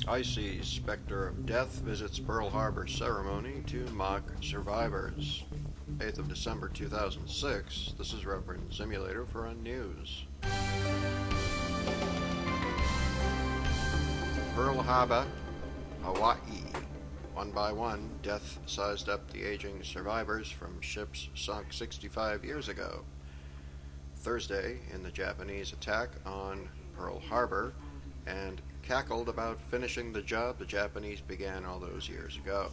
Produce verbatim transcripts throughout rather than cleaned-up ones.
Icy specter of death visits Pearl Harbor ceremony to mock survivors. eighth of December two thousand six. This is Reverend Simulator for Unnews. Pearl Harbor, Hawaii. One by one, death sized up the aging survivors from ships sunk sixty-five years ago. Thursday, in the Japanese attack on Pearl Harbor, and cackled about finishing the job the Japanese began all those years ago.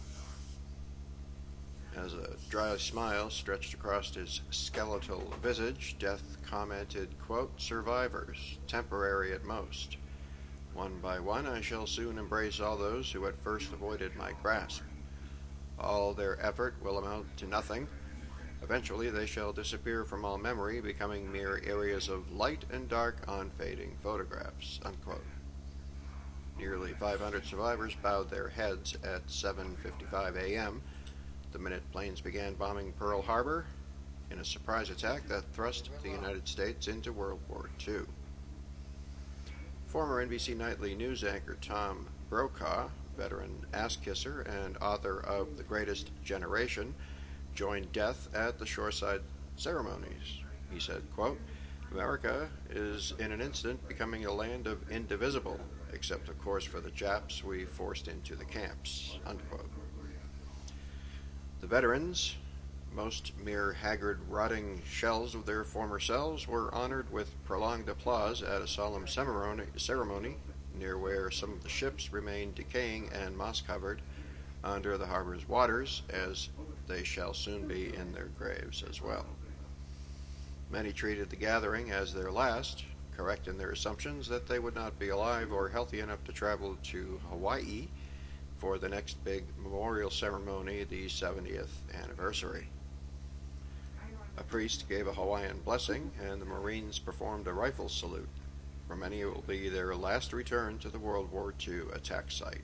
As a dry smile stretched across his skeletal visage, Death commented, quote, "Survivors, temporary at most. One by one I shall soon embrace all those who at first avoided my grasp. All their effort will amount to nothing. Eventually they shall disappear from all memory, becoming mere areas of light and dark on fading photographs," unquote. Nearly five hundred survivors bowed their heads at seven fifty-five a.m. the minute planes began bombing Pearl Harbor in a surprise attack that thrust the United States into World War Two. Former N B C Nightly News anchor Tom Brokaw, veteran ass-kisser and author of The Greatest Generation, joined Death at the shoreside ceremonies. He said, quote, "America is in an instant becoming a land of indivisible, except of course for the Japs we forced into the camps," unquote. The veterans, most mere haggard, rotting shells of their former selves, were honored with prolonged applause at a solemn ceremony near where some of the ships remained decaying and moss-covered under the harbor's waters, as they shall soon be in their graves as well. Many treated the gathering as their last, correct in their assumptions that they would not be alive or healthy enough to travel to Hawaii for the next big memorial ceremony, the seventieth anniversary. A priest gave a Hawaiian blessing, and the Marines performed a rifle salute. For many, it will be their last return to the World War Two attack site.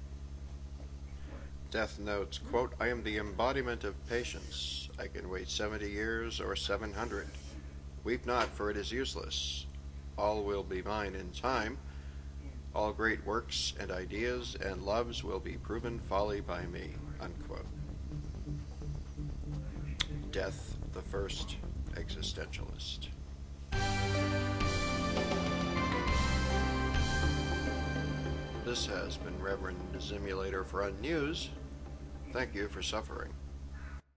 Death notes, quote, "I am the embodiment of patience. I can wait seventy years or seven hundred. Weep not, for it is useless. All will be mine in time. All great works and ideas and loves will be proven folly by me," unquote. Death, the first existentialist. This has been Reverend Simulator for Unnews. Thank you for suffering.